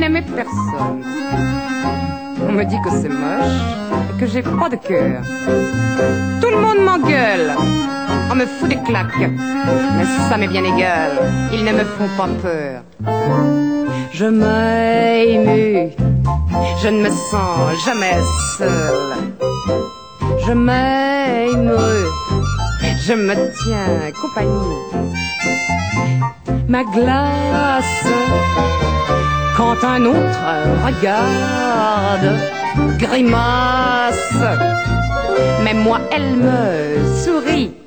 n'aimais personne. On me dit que c'est moche et que j'ai pas de cœur. Tout le monde m'engueule, on me fout des claques, mais ça m'est bien égal, ils ne me font pas peur. Je m'émue, je ne me sens jamais seule. Je m'émeus, je me tiens compagnie. Ma glace, quand un autre regarde, grimace, mais moi elle me sourit.